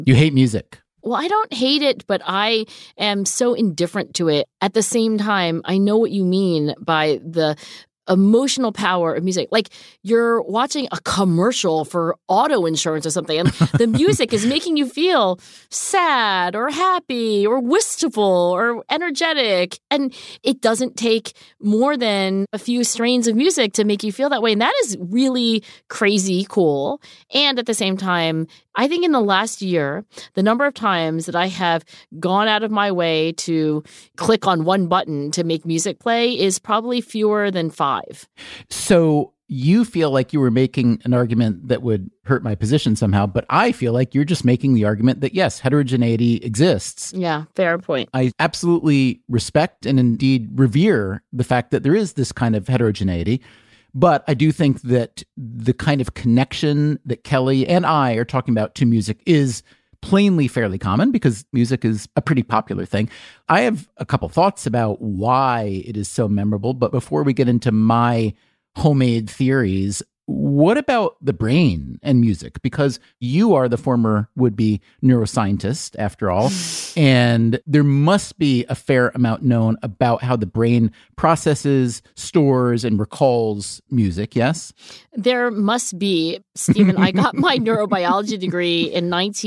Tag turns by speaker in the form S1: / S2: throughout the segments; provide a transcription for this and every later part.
S1: You hate music.
S2: Well, I don't hate it, but I am so indifferent to it. At the same time, I know what you mean by the emotional power of music. Like you're watching a commercial for auto insurance or something, and the music is making you feel sad or happy or wistful or energetic. And it doesn't take more than a few strains of music to make you feel that way. And that is really crazy cool. And at the same time, I think in the last year, the number of times that I have gone out of my way to click on one button to make music play is probably fewer than 5.
S1: So you feel like you were making an argument that would hurt my position somehow, but I feel like you're just making the argument that, yes, heterogeneity exists.
S2: Yeah, fair point.
S1: I absolutely respect and indeed revere the fact that there is this kind of heterogeneity. But I do think that the kind of connection that Kelly and I are talking about to music is plainly fairly common because music is a pretty popular thing. I have a couple thoughts about why it is so memorable. But before we get into my homemade theories, what about the brain and music? Because you are the former would-be neuroscientist, after all, and there must be a fair amount known about how the brain processes, stores, and recalls music, yes?
S2: There must be, Stephen. I got my neurobiology degree in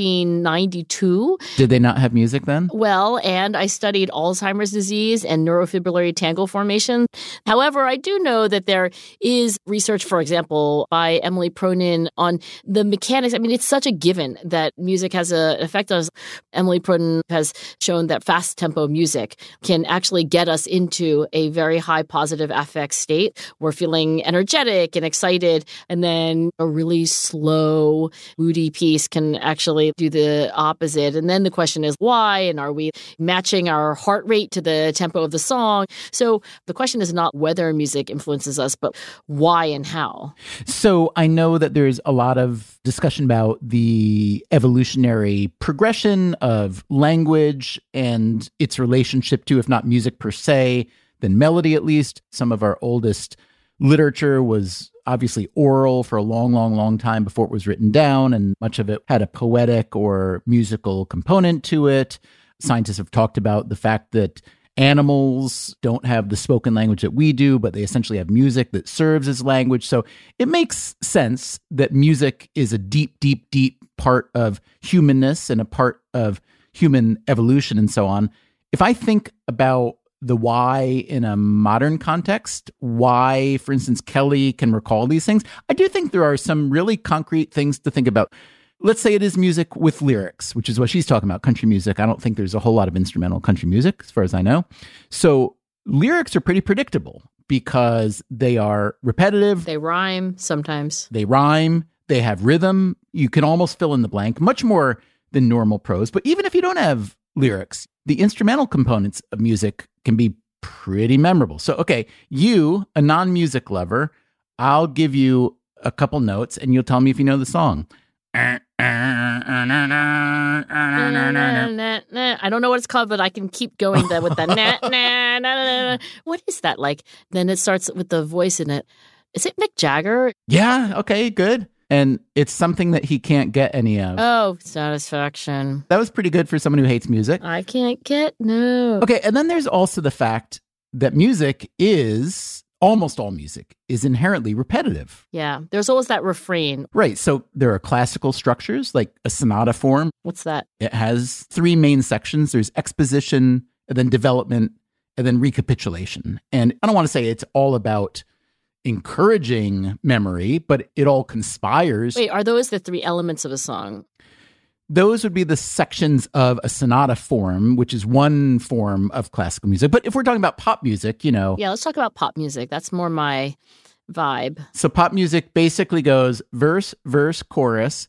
S2: 1992.
S1: Did they not have music then?
S2: Well, and I studied Alzheimer's disease and neurofibrillary tangle formation. However, I do know that there is research, for example, by Emily Pronin on the mechanics. I mean, it's such a given that music has an effect on us. Emily Pronin has shown that fast tempo music can actually get us into a very high positive affect state. We're feeling energetic and excited. And then a really slow, moody piece can actually do the opposite. And then the question is why? And are we matching our heart rate to the tempo of the song? So the question is not whether music influences us, but why and how.
S1: So I know that there's a lot of discussion about the evolutionary progression of language and its relationship to, if not music per se, then melody at least. Some of our oldest literature was obviously oral for a long, long, long time before it was written down, and much of it had a poetic or musical component to it. Scientists have talked about the fact that animals don't have the spoken language that we do, but they essentially have music that serves as language. So it makes sense that music is a deep, deep, deep part of humanness and a part of human evolution and so on. If I think about the why in a modern context, why, for instance, Kelly can recall these things, I do think there are some really concrete things to think about. Let's say it is music with lyrics, which is what she's talking about, country music. I don't think there's a whole lot of instrumental country music, as far as I know. So lyrics are pretty predictable because they are repetitive.
S2: They rhyme sometimes.
S1: They rhyme. They have rhythm. You can almost fill in the blank, much more than normal prose. But even if you don't have lyrics, the instrumental components of music can be pretty memorable. So, okay, you, a non-music lover, I'll give you a couple notes and you'll tell me if you know the song.
S2: I don't know what it's called, but I can keep going with that. What is that like? Then it starts with the voice in it. Is it Mick Jagger?
S1: Yeah, okay, good. And it's something that he can't get any of.
S2: Oh, Satisfaction.
S1: That was pretty good for someone who hates music.
S2: I can't get no.
S1: Okay, and then there's also the fact that music is, almost all music, is inherently repetitive.
S2: Yeah, there's always that refrain.
S1: Right, so there are classical structures, like a sonata form.
S2: What's that?
S1: It has 3 main sections. There's exposition, and then development, and then recapitulation. And I don't want to say it's all about encouraging memory, but it all conspires.
S2: Wait, are those the 3 elements of a song?
S1: Those would be the sections of a sonata form, which is one form of classical music. But if we're talking about pop music, you know.
S2: Yeah, let's talk about pop music. That's more my vibe.
S1: So pop music basically goes verse, verse, chorus,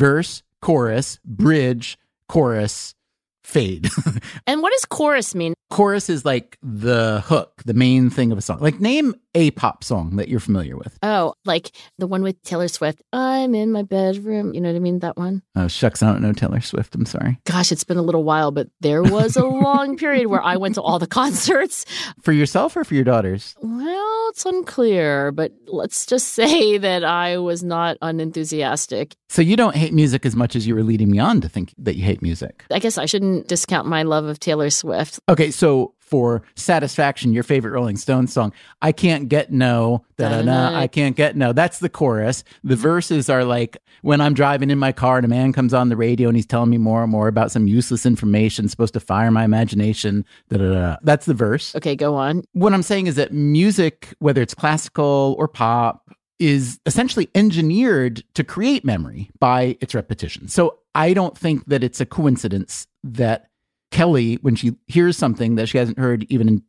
S1: bridge, chorus, fade.
S2: And what does chorus mean?
S1: Chorus is like the hook, the main thing of a song. Like name a pop song that you're familiar with.
S2: Oh, like the one with Taylor Swift. I'm in my bedroom. You know what I mean? That one.
S1: Oh, shucks. I don't know Taylor Swift. I'm sorry.
S2: Gosh, it's been a little while, but there was a long period where I went to all the concerts.
S1: For yourself or for your daughters?
S2: Well, it's unclear, but let's just say that I was not unenthusiastic.
S1: So you don't hate music as much as you were leading me on to think that you hate music.
S2: I guess I shouldn't discount my love of Taylor Swift.
S1: Okay, so for Satisfaction, your favorite Rolling Stones song, I Can't Get No, da-da-da, I Can't Get No. That's the chorus. The verses are like, when I'm driving in my car and a man comes on the radio and he's telling me more and more about some useless information supposed to fire my imagination, da-da-da. That's the verse.
S2: Okay, go on.
S1: What I'm saying is that music, whether it's classical or pop, is essentially engineered to create memory by its repetition. So I don't think that it's a coincidence that Kelly, when she hears something that she hasn't heard even in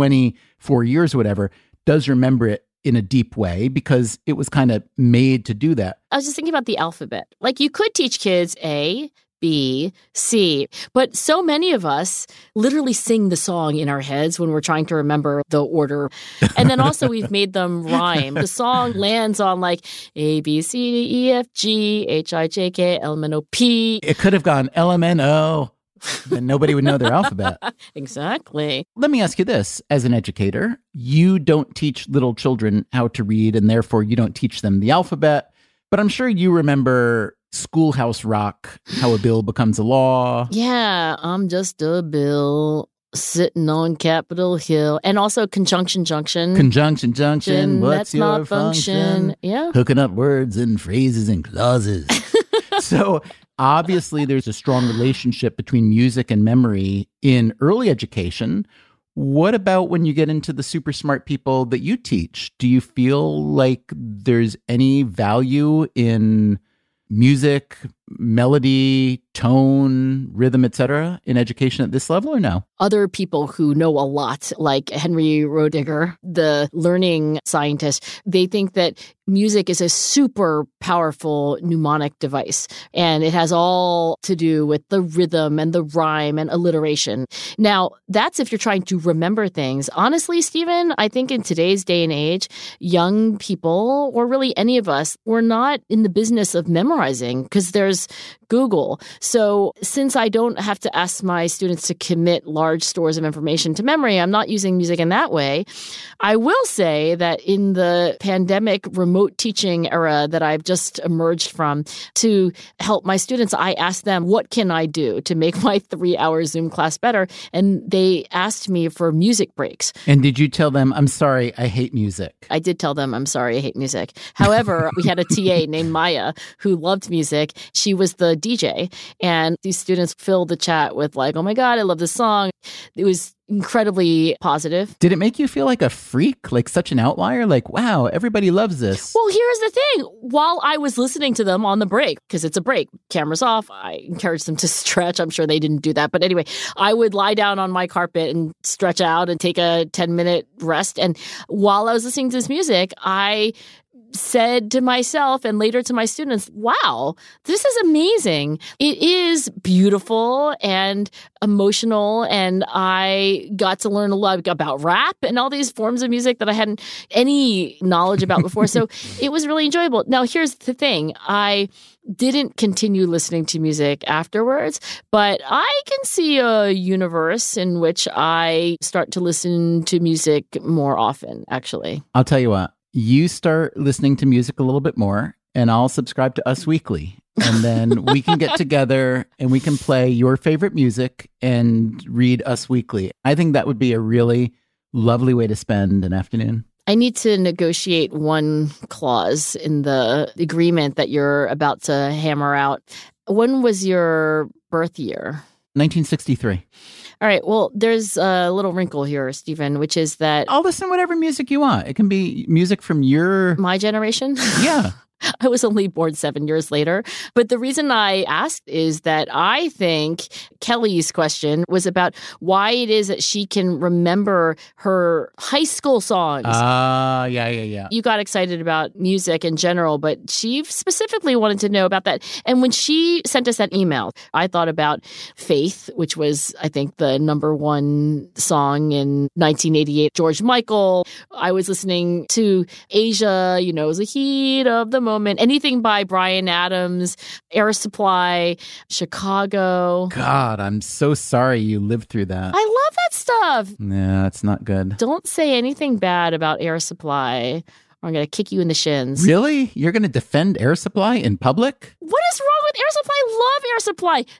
S1: 24 years or whatever, does remember it in a deep way because it was kind of made to do that.
S2: I was just thinking about the alphabet. Like you could teach kids A, B, C, but so many of us literally sing the song in our heads when we're trying to remember the order. And then also we've made them rhyme. The song lands on like A, B, C, D, E, F, G, H, I, J, K, L, M, N, O, P.
S1: It could have gone L, M, N, O. Then nobody would know their alphabet.
S2: Exactly.
S1: Let me ask you this. As an educator, you don't teach little children how to read, and therefore you don't teach them the alphabet. But I'm sure you remember Schoolhouse Rock, how a bill becomes a law.
S2: Yeah, I'm just a bill sitting on Capitol Hill. And also Conjunction Junction.
S1: Conjunction Junction, what's
S2: that's
S1: your
S2: not function? Yeah.
S1: Hooking up words and phrases and clauses. So obviously there's a strong relationship between music and memory in early education. What about when you get into the super smart people that you teach? Do you feel like there's any value in music, melody, tone, rhythm, etc. in education at this level or no?
S2: Other people who know a lot, like Henry Roediger, the learning scientist, they think that music is a super powerful mnemonic device, and it has all to do with the rhythm and the rhyme and alliteration. Now, that's if you're trying to remember things. Honestly, Stephen, I think in today's day and age, young people, or really any of us, we're not in the business of memorizing because there's Google. So since I don't have to ask my students to commit large stores of information to memory, I'm not using music in that way. I will say that in the pandemic remote teaching era that I've just emerged from, to help my students, I asked them, what can I do to make my 3-hour Zoom class better? And they asked me for music breaks.
S1: And did you tell them, I'm sorry, I hate music?
S2: I did tell them, I'm sorry, I hate music. However, we had a TA named Maya who loved music. She was the DJ, and these students filled the chat with like, oh my God, I love this song. It was incredibly positive.
S1: Did it make you feel like a freak, like such an outlier? Like, wow, everybody loves this.
S2: Well, here's the thing. While I was listening to them on the break, because it's a break, cameras off, I encouraged them to stretch. I'm sure they didn't do that. But anyway, I would lie down on my carpet and stretch out and take a 10-minute rest. And while I was listening to this music, I said to myself and later to my students, wow, this is amazing. It is beautiful and emotional. And I got to learn a lot about rap and all these forms of music that I hadn't any knowledge about before. So it was really enjoyable. Now, here's the thing. I didn't continue listening to music afterwards, but I can see a universe in which I start to listen to music more often, actually.
S1: I'll tell you what. You start listening to music a little bit more, and I'll subscribe to Us Weekly. And then we can get together and we can play your favorite music and read Us Weekly. I think that would be a really lovely way to spend an afternoon.
S2: I need to negotiate one clause in the agreement that you're about to hammer out. When was your birth year?
S1: 1963.
S2: All right. Well, there's a little wrinkle here, Stephen, which is that
S1: I'll listen to whatever music you want. It can be music from
S2: my generation.
S1: Yeah.
S2: I was only born 7 years later. But the reason I asked is that I think Kelly's question was about why it is that she can remember her high school songs.
S1: Yeah.
S2: You got excited about music in general, but she specifically wanted to know about that. And when she sent us that email, I thought about Faith, which was, I think, the number one song in 1988. George Michael. I was listening to Asia, it was the heat of the moment. Anything by Bryan Adams, Air Supply, Chicago.
S1: God, I'm so sorry you lived through that.
S2: I love that stuff.
S1: Yeah, it's not good.
S2: Don't say anything bad about Air Supply, or I'm going to kick you in the shins.
S1: Really? You're going to defend Air Supply in public?
S2: What is wrong with Air Supply? I love Air Supply.